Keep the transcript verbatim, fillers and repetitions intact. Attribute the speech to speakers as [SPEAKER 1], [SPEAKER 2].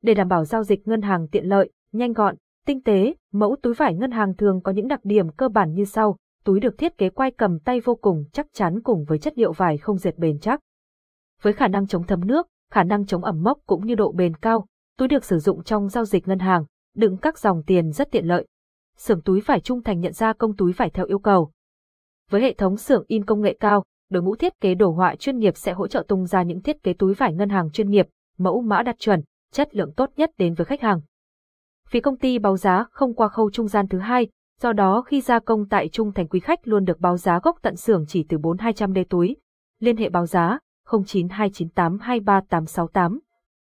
[SPEAKER 1] Để đảm bảo giao dịch ngân hàng tiện lợi, nhanh gọn, tinh tế, mẫu túi vải ngân hàng thường có những đặc điểm cơ bản như sau. Túi được thiết kế quai cầm tay vô cùng chắc chắn cùng với chất liệu vải không dệt bền chắc. Với khả năng chống thấm nước, khả năng chống ẩm mốc cũng như độ bền cao, túi được sử dụng trong giao dịch ngân hàng, đựng các dòng tiền rất tiện lợi. Xưởng túi vải Trung Thành nhận ra công túi vải theo yêu cầu. Với hệ thống xưởng in công nghệ cao, đội ngũ thiết kế đồ họa chuyên nghiệp sẽ hỗ trợ tung ra những thiết kế túi vải ngân hàng chuyên nghiệp, mẫu mã đạt chuẩn, chất lượng tốt nhất đến với khách hàng. Phía công ty báo giá không qua khâu trung gian thứ hai, do đó khi gia công tại Trung Thành quý khách luôn được báo giá gốc tận xưởng chỉ từ bốn nghìn hai trăm đê túi. Liên hệ báo giá không chín hai chín tám hai ba tám sáu tám.